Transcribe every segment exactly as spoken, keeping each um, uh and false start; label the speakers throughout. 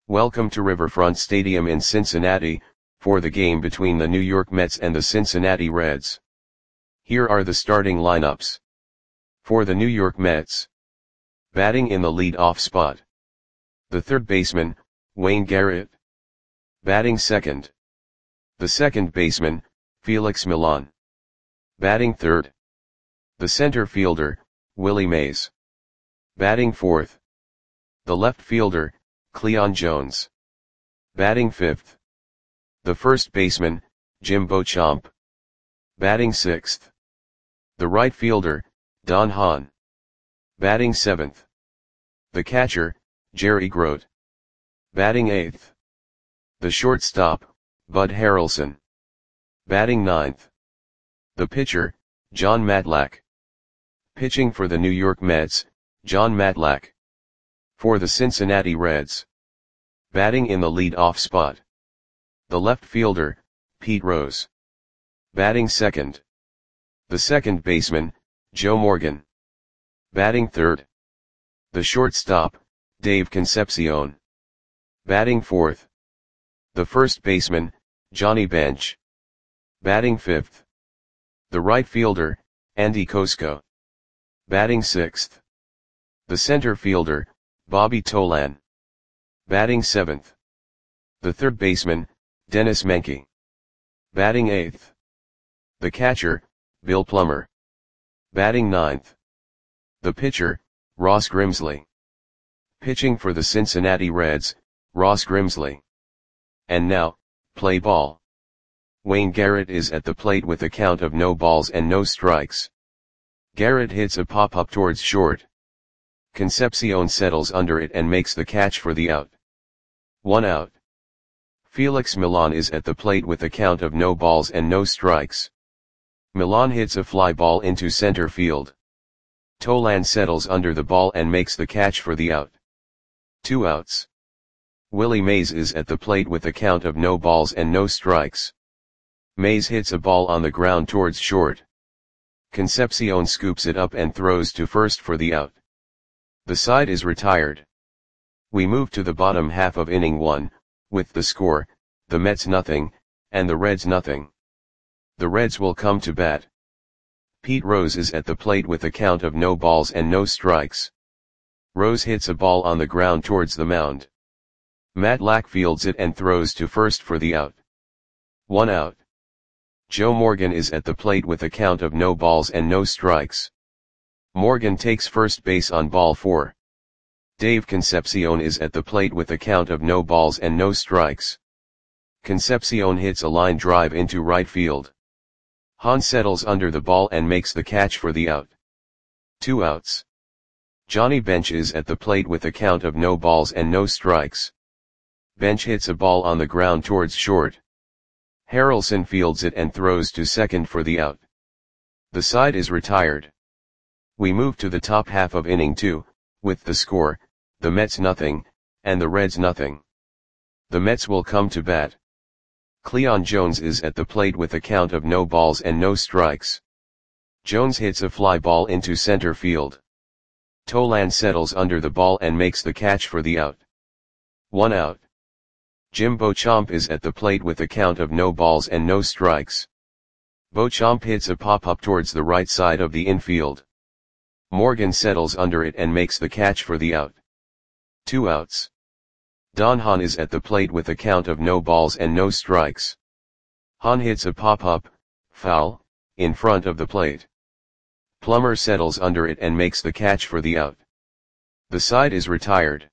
Speaker 1: Welcome to Riverfront Stadium in Cincinnati, for the game between the New York Mets and the Cincinnati Reds. Here are the starting lineups. For the New York Mets. Batting in the lead-off spot. The third baseman, Wayne Garrett. Batting second. The second baseman, Felix Millan. Batting third. The center fielder, Willie Mays. Batting fourth. The left fielder, Cleon Jones. Batting fifth. The first baseman, Jim Beauchamp. Batting sixth. The right fielder, Don Hahn. Batting seventh. The catcher, Jerry Grote. Batting eighth. The shortstop, Bud Harrelson. Batting ninth. The pitcher, Jon Matlack. Pitching for the New York Mets, Jon Matlack. For the Cincinnati Reds. Batting in the lead-off spot. The left fielder, Pete Rose. Batting second. The second baseman, Joe Morgan. Batting third. The shortstop, Dave Concepcion. Batting fourth. The first baseman, Johnny Bench. Batting fifth. The right fielder, Andy Kosko. Batting sixth. The center fielder, Bobby Tolan. Batting seventh. The third baseman, Dennis Menke. Batting eighth. The catcher, Bill Plummer. Batting ninth. The pitcher, Ross Grimsley. Pitching for the Cincinnati Reds, Ross Grimsley. And now, play ball. Wayne Garrett is at the plate with a count of no balls and no strikes. Garrett hits a pop-up towards short. Concepcion settles under it and makes the catch for the out. One out. Felix Millan is at the plate with a count of no balls and no strikes. Millan hits a fly ball into center field. Tolan settles under the ball and makes the catch for the out. Two outs. Willie Mays is at the plate with a count of no balls and no strikes. Mays hits a ball on the ground towards short. Concepcion scoops it up and throws to first for the out. The side is retired. We move to the bottom half of inning one, with the score, the Mets nothing, and the Reds nothing. The Reds will come to bat. Pete Rose is at the plate with a count of no balls and no strikes. Rose hits a ball on the ground towards the mound. Matlack fields it and throws to first for the out. One out. Joe Morgan is at the plate with a count of no balls and no strikes. Morgan takes first base on ball four. Dave Concepcion is at the plate with a count of no balls and no strikes. Concepcion hits a line drive into right field. Hahn settles under the ball and makes the catch for the out. Two outs. Johnny Bench is at the plate with a count of no balls and no strikes. Bench hits a ball on the ground towards short. Harrelson fields it and throws to second for the out. The side is retired. We move to the top half of inning two, with the score, the Mets nothing, and the Reds nothing. The Mets will come to bat. Cleon Jones is at the plate with a count of no balls and no strikes. Jones hits a fly ball into center field. Tolan settles under the ball and makes the catch for the out. One out. Jim Beauchamp is at the plate with a count of no balls and no strikes. Beauchamp hits a pop-up towards the right side of the infield. Morgan settles under it and makes the catch for the out. Two outs. Don Hahn is at the plate with a count of no balls and no strikes. Hahn hits a pop-up, foul, in front of the plate. Plummer settles under it and makes the catch for the out. The side is retired.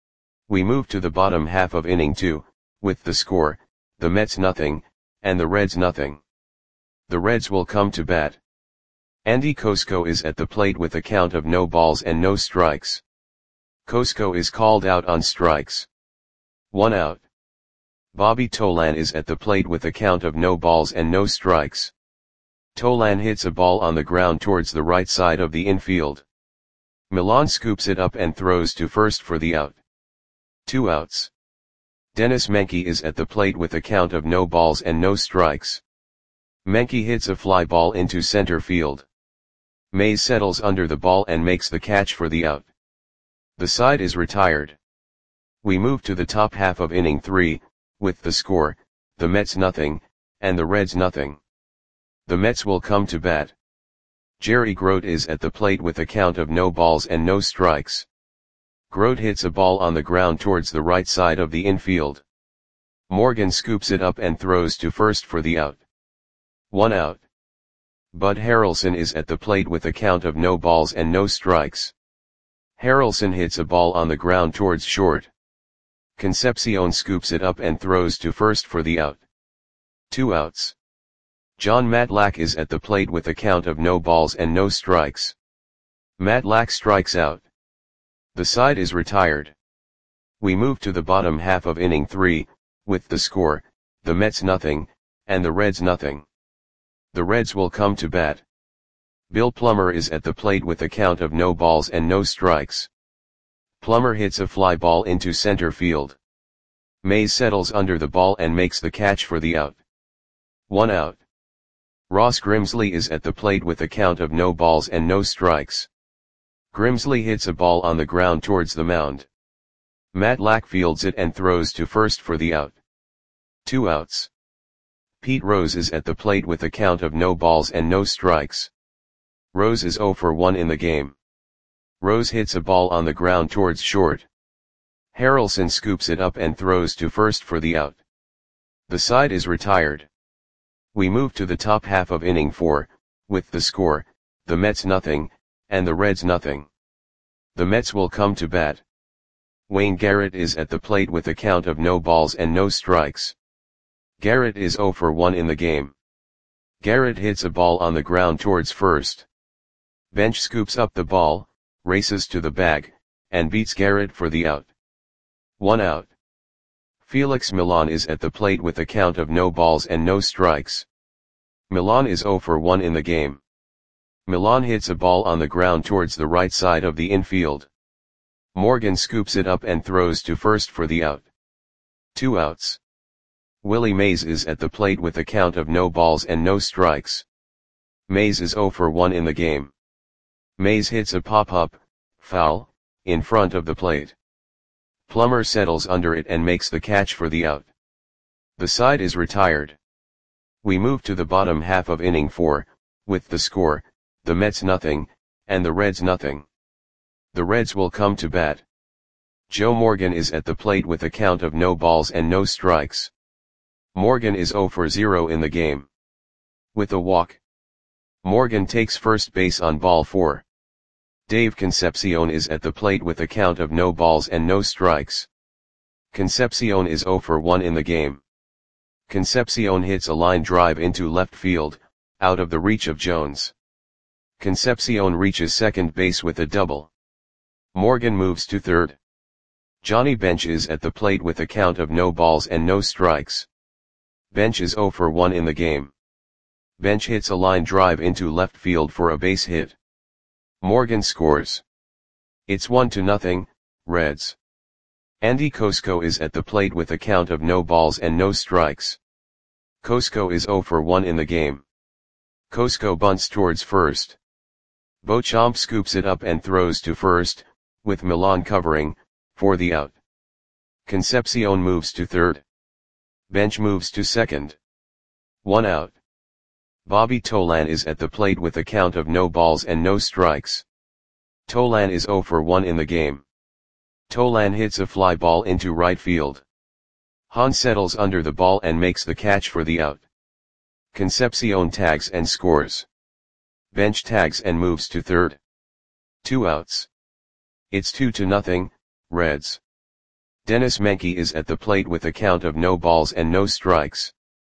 Speaker 1: We move to the bottom half of inning two, with the score, the Mets nothing, and the Reds nothing. The Reds will come to bat. Andy Kosko is at the plate with a count of no balls and no strikes. Kosko is called out on strikes. One out. Bobby Tolan is at the plate with a count of no balls and no strikes. Tolan hits a ball on the ground towards the right side of the infield. Millan scoops it up and throws to first for the out. Two outs. Dennis Menke is at the plate with a count of no balls and no strikes. Menke hits a fly ball into center field. Mays settles under the ball and makes the catch for the out. The side is retired. We move to the top half of inning three, with the score, the Mets nothing, and the Reds nothing. The Mets will come to bat. Jerry Grote is at the plate with a count of no balls and no strikes. Grote hits a ball on the ground towards the right side of the infield. Morgan scoops it up and throws to first for the out. One out. Bud Harrelson is at the plate with a count of no balls and no strikes. Harrelson hits a ball on the ground towards short. Concepcion scoops it up and throws to first for the out. Two outs. John Matlack is at the plate with a count of no balls and no strikes. Matlack strikes out. The side is retired. We move to the bottom half of inning three, with the score, the Mets nothing, and the Reds nothing. The Reds will come to bat. Bill Plummer is at the plate with a count of no balls and no strikes. Plummer hits a fly ball into center field. Mays settles under the ball and makes the catch for the out. One out. Ross Grimsley is at the plate with a count of no balls and no strikes. Grimsley hits a ball on the ground towards the mound. Matlack fields it and throws to first for the out. Two outs. Pete Rose is at the plate with a count of no balls and no strikes. Rose is oh for one in the game. Rose hits a ball on the ground towards short. Harrelson scoops it up and throws to first for the out. The side is retired. We move to the top half of inning four, with the score, the Mets nothing, and the Reds nothing. The Mets will come to bat. Wayne Garrett is at the plate with a count of no balls and no strikes. Garrett is oh for one in the game. Garrett hits a ball on the ground towards first. Bench scoops up the ball, races to the bag, and beats Garrett for the out. One out. Felix Millan is at the plate with a count of no balls and no strikes. Millan is oh for one in the game. Millan hits a ball on the ground towards the right side of the infield. Morgan scoops it up and throws to first for the out. Two outs. Willie Mays is at the plate with a count of no balls and no strikes. Mays is oh for one in the game. Mays hits a pop-up, foul, in front of the plate. Plummer settles under it and makes the catch for the out. The side is retired. We move to the bottom half of inning four, with the score, the Mets nothing, and the Reds nothing. The Reds will come to bat. Joe Morgan is at the plate with a count of no balls and no strikes. Morgan is oh for zero in the game. With a walk. Morgan takes first base on ball four. Dave Concepcion is at the plate with a count of no balls and no strikes. Concepcion is oh for one in the game. Concepcion hits a line drive into left field, out of the reach of Jones. Concepcion reaches second base with a double. Morgan moves to third. Johnny Bench is at the plate with a count of no balls and no strikes. Bench is oh for one in the game. Bench hits a line drive into left field for a base hit. Morgan scores. It's one to nothing, Reds. Andy Kosko is at the plate with a count of no balls and no strikes. Kosko is oh for one in the game. Kosko bunts towards first. Beauchamp scoops it up and throws to first, with Millan covering, for the out. Concepcion moves to third. Bench moves to second. One out. Bobby Tolan is at the plate with a count of no balls and no strikes. Tolan is oh for one in the game. Tolan hits a fly ball into right field. Hahn settles under the ball and makes the catch for the out. Concepcion tags and scores. Bench tags and moves to third. Two outs. It's two to nothing, Reds. Dennis Menke is at the plate with a count of no balls and no strikes.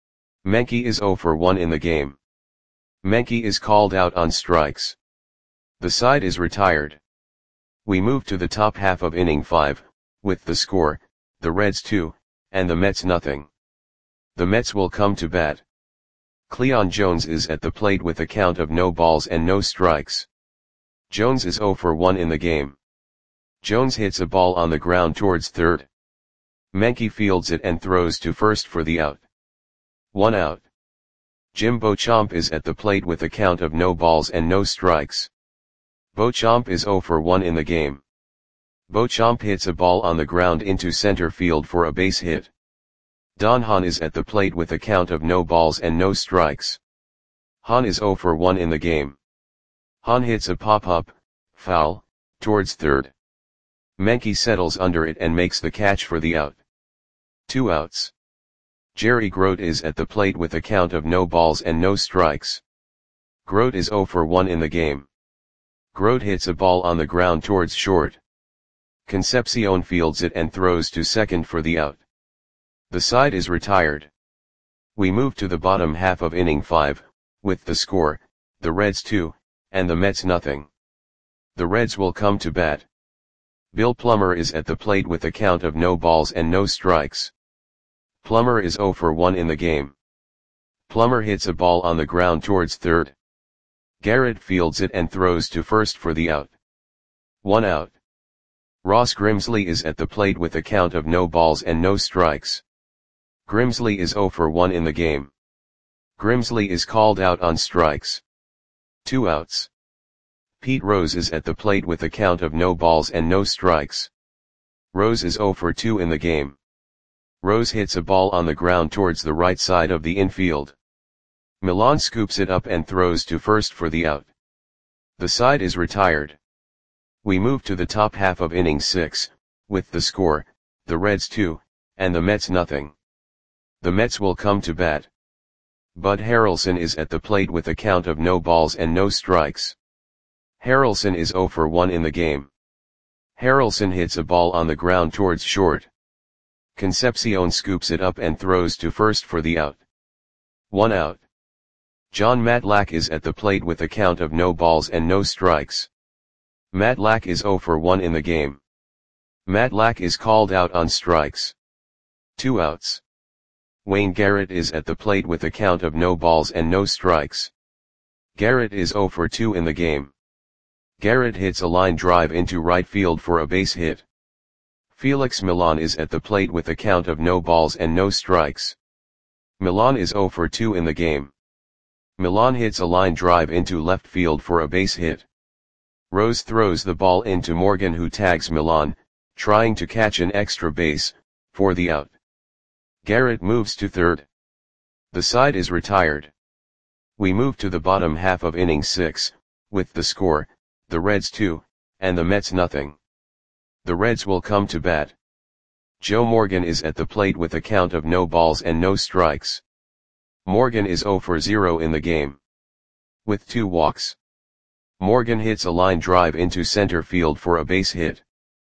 Speaker 1: Menke is oh for one in the game. Menke is called out on strikes. The side is retired. We move to the top half of inning five, with the score, the Reds two, and the Mets nothing. The Mets will come to bat. Cleon Jones is at the plate with a count of no balls and no strikes. Jones is oh for one in the game. Jones hits a ball on the ground towards third. Menke fields it and throws to first for the out. One out. Jim Beauchamp is at the plate with a count of no balls and no strikes. Beauchamp is oh for one in the game. Beauchamp hits a ball on the ground into center field for a base hit. Don Hahn is at the plate with a count of no balls and no strikes. Hahn is zero for one in the game. Hahn hits a pop-up, foul, towards third. Menke settles under it and makes the catch for the out. Two outs. Jerry Grote is at the plate with a count of no balls and no strikes. Grote is zero for one in the game. Grote hits a ball on the ground towards short. Concepcion fields it and throws to second for the out. The side is retired. We move to the bottom half of inning five, with the score, the Reds two, and the Mets nothing. The Reds will come to bat. Bill Plummer is at the plate with a count of no balls and no strikes. Plummer is zero for one in the game. Plummer hits a ball on the ground towards third. Garrett fields it and throws to first for the out. One out. Ross Grimsley is at the plate with a count of no balls and no strikes. Grimsley is zero for one in the game. Grimsley is called out on strikes. Two outs. Pete Rose is at the plate with a count of no balls and no strikes. Rose is zero for two in the game. Rose hits a ball on the ground towards the right side of the infield. Milan scoops it up and throws to first for the out. The side is retired. We move to the top half of inning six, with the score, the Reds two, and the Mets nothing. The Mets will come to bat. Bud Harrelson is at the plate with a count of no balls and no strikes. Harrelson is zero for one in the game. Harrelson hits a ball on the ground towards short. Concepcion scoops it up and throws to first for the out. One out. John Matlack is at the plate with a count of no balls and no strikes. Matlack is zero for one in the game. Matlack is called out on strikes. Two outs. Wayne Garrett is at the plate with a count of no balls and no strikes. Garrett is zero for two in the game. Garrett hits a line drive into right field for a base hit. Felix Milan is at the plate with a count of no balls and no strikes. Milan is zero for two in the game. Milan hits a line drive into left field for a base hit. Rose throws the ball into Morgan, who tags Milan, trying to catch an extra base, for the out. Garrett moves to third. The side is retired. We move to the bottom half of inning six, with the score, the Reds two, and the Mets nothing. The Reds will come to bat. Joe Morgan is at the plate with a count of no balls and no strikes. Morgan is zero for zero in the game. With two walks. Morgan hits a line drive into center field for a base hit.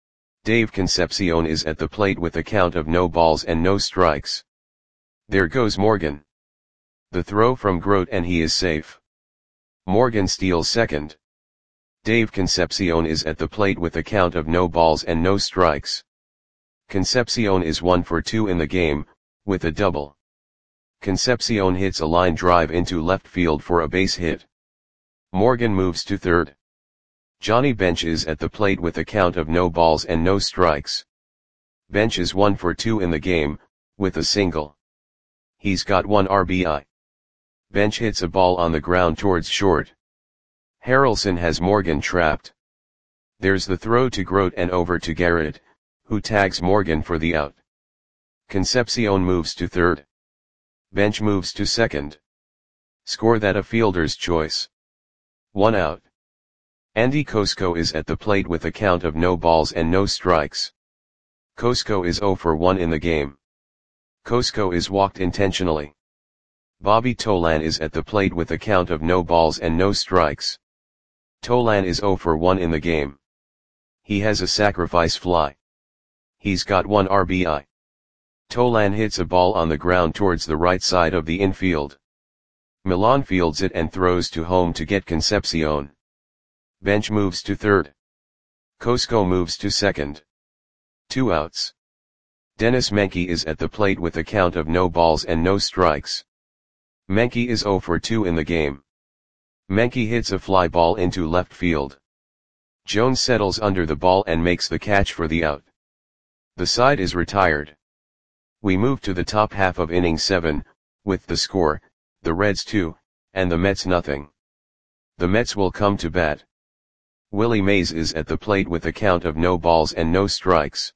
Speaker 1: Dave Concepcion is at the plate with a count of no balls and no strikes. There goes Morgan. The throw from Grote and he is safe. Morgan steals second. Dave Concepcion is at the plate with a count of no balls and no strikes. Concepcion is one for two in the game, with a double. Concepcion hits a line drive into left field for a base hit. Morgan moves to third. Johnny Bench is at the plate with a count of no balls and no strikes. Bench is one for two in the game, with a single. He's got one R B I. Bench hits a ball on the ground towards short. Harrelson has Morgan trapped. There's the throw to Grote and over to Garrett, who tags Morgan for the out. Concepcion moves to third. Bench moves to second. Score that a fielder's choice. One out. Andy Kosko is at the plate with a count of no balls and no strikes. Kosko is zero for one in the game. Kosko is walked intentionally. Bobby Tolan is at the plate with a count of no balls and no strikes. Tolan is zero for one in the game. He has a sacrifice fly. He's got one R B I. Tolan hits a ball on the ground towards the right side of the infield. Milan fields it and throws to home to get Concepcion. Bench moves to third. Kosko moves to second. Two outs. Dennis Menke is at the plate with a count of no balls and no strikes. Menke is zero for two in the game. Menke hits a fly ball into left field. Jones settles under the ball and makes the catch for the out. The side is retired. We move to the top half of inning seven, with the score, the Reds two, and the Mets nothing. The Mets will come to bat. Willie Mays is at the plate with a count of no balls and no strikes.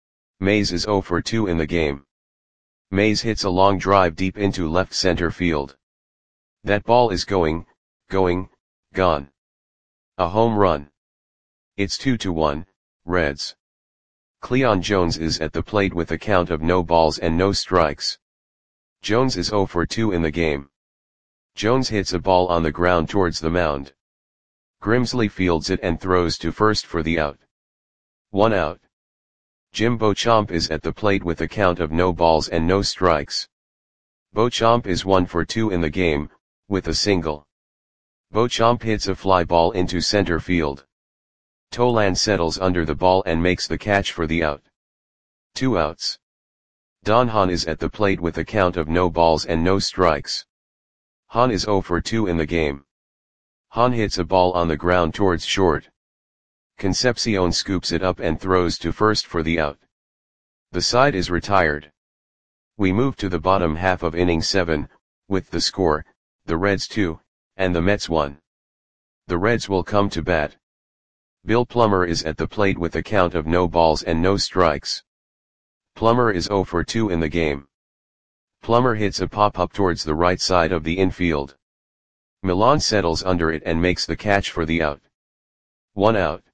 Speaker 1: Mays is oh for two in the game. Mays hits a long drive deep into left center field. That ball is going, going, gone. A home run. It's two to one, Reds. Cleon Jones is at the plate with a count of no balls and no strikes. Jones is oh for two in the game. Jones hits a ball on the ground towards the mound. Grimsley fields it and throws to first for the out. One out. Jim Beauchamp is at the plate with a count of no balls and no strikes. Beauchamp is one for two in the game, with a single. Beauchamp hits a fly ball into center field. Tolan settles under the ball and makes the catch for the out. Two outs. Don Hahn is at the plate with a count of no balls and no strikes. Hahn is oh for two in the game. Hahn hits a ball on the ground towards short. Concepcion scoops it up and throws to first for the out. The side is retired. We move to the bottom half of inning seven, with the score, the Reds two, and the Mets one. The Reds will come to bat. Bill Plummer is at the plate with a count of no balls and no strikes. Plummer is oh for two in the game. Plummer hits a pop-up towards the right side of the infield. Milan settles under it and makes the catch for the out. One out.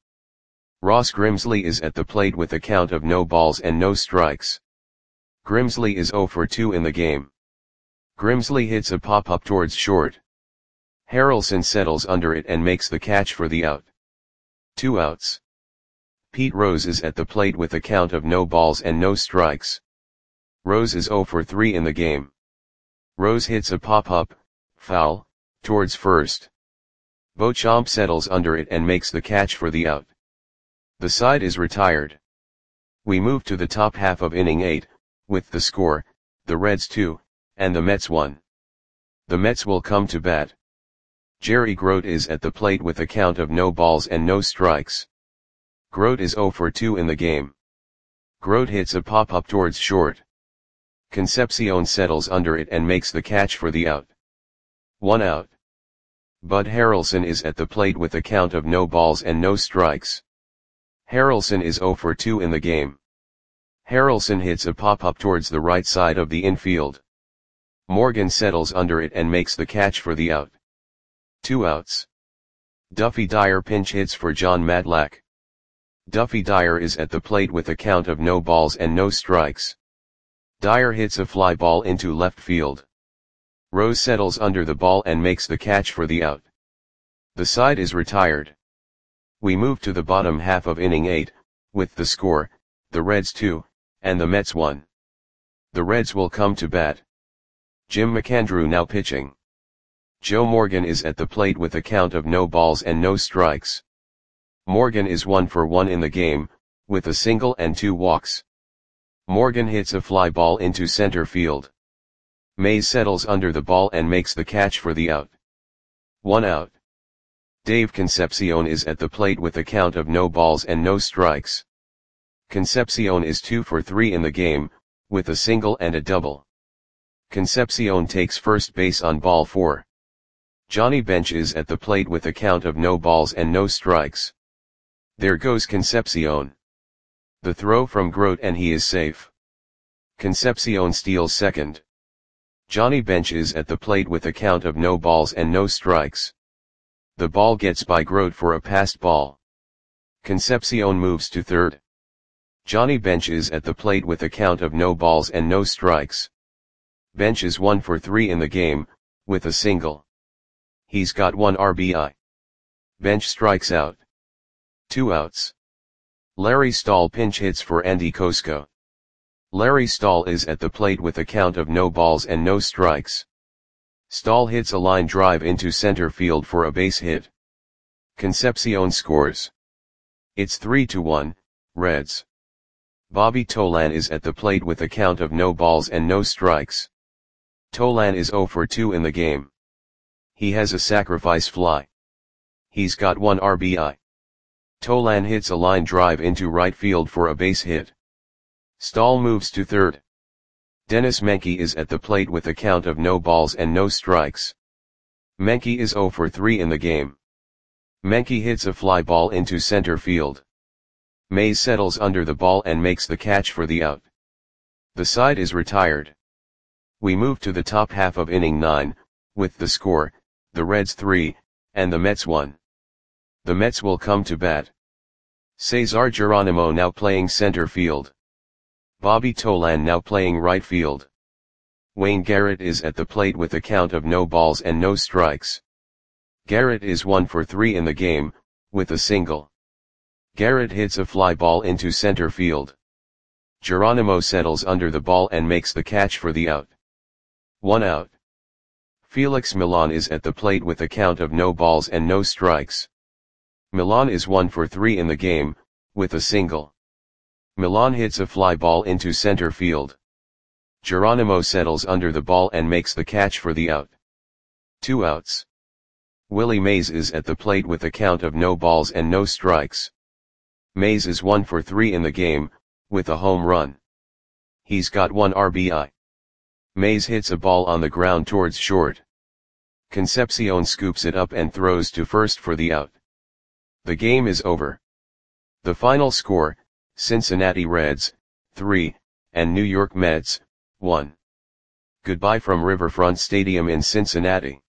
Speaker 1: Ross Grimsley is at the plate with a count of no balls and no strikes. Grimsley is oh for two in the game. Grimsley hits a pop-up towards short. Harrelson settles under it and makes the catch for the out. Two outs. Pete Rose is at the plate with a count of no balls and no strikes. Rose is oh for three in the game. Rose hits a pop-up, foul, towards first. Beauchamp settles under it and makes the catch for the out. The side is retired. We move to the top half of inning eight, with the score, the Reds two, and the Mets one. The Mets will come to bat. Jerry Grote is at the plate with a count of no balls and no strikes. Grote is oh for two in the game. Grote hits a pop-up towards short. Concepcion settles under it and makes the catch for the out. One out. Bud Harrelson is at the plate with a count of no balls and no strikes. Harrelson is oh for two in the game. Harrelson hits a pop-up towards the right side of the infield. Morgan settles under it and makes the catch for the out. Two outs. Duffy Dyer pinch hits for John Matlack. Duffy Dyer is at the plate with a count of no balls and no strikes. Dyer hits a fly ball into left field. Rose settles under the ball and makes the catch for the out. The side is retired. We move to the bottom half of inning eight, with the score, the Reds two, and the Mets one. The Reds will come to bat. Jim McAndrew now pitching. Joe Morgan is at the plate with a count of no balls and no strikes. Morgan is one for one in the game, with a single and two walks. Morgan hits a fly ball into center field. Mays settles under the ball and makes the catch for the out. One out. Dave Concepcion is at the plate with a count of no balls and no strikes. Concepcion is two for three in the game, with a single and a double. Concepcion takes first base on ball four. Johnny Bench is at the plate with a count of no balls and no strikes. There goes Concepcion. The throw from Grote and he is safe. Concepcion steals second. Johnny Bench is at the plate with a count of no balls and no strikes. The ball gets by Grote for a passed ball. Concepcion moves to third. Johnny Bench is at the plate with a count of no balls and no strikes. Bench is one for three in the game, with a single. He's got one R B I. Bench strikes out. Two outs. Larry Stahl pinch hits for Andy Kosko. Larry Stahl is at the plate with a count of no balls and no strikes. Stahl hits a line drive into center field for a base hit. Concepcion scores. It's three to one, Reds. Bobby Tolan is at the plate with a count of no balls and no strikes. Tolan is oh for two in the game. He has a sacrifice fly. He's got one R B I. Tolan hits a line drive into right field for a base hit. Stahl moves to third. Dennis Menke is at the plate with a count of no balls and no strikes. Menke is oh for three in the game. Menke hits a fly ball into center field. Mays settles under the ball and makes the catch for the out. The side is retired. We move to the top half of inning nine, with the score, the Reds three, and the Mets one. The Mets will come to bat. Cesar Geronimo now playing center field. Bobby Tolan now playing right field. Wayne Garrett is at the plate with a count of no balls and no strikes. Garrett is one for three in the game, with a single. Garrett hits a fly ball into center field. Geronimo settles under the ball and makes the catch for the out. One out. Felix Millan is at the plate with a count of no balls and no strikes. Millan is one for three in the game, with a single. Millan hits a fly ball into center field. Geronimo settles under the ball and makes the catch for the out. Two outs. Willie Mays is at the plate with a count of no balls and no strikes. Mays is one for three in the game, with a home run. He's got one R B I. Mays hits a ball on the ground towards short. Concepcion scoops it up and throws to first for the out. The game is over. The final score, Cincinnati Reds, three, and New York Mets, one. Goodbye from Riverfront Stadium in Cincinnati.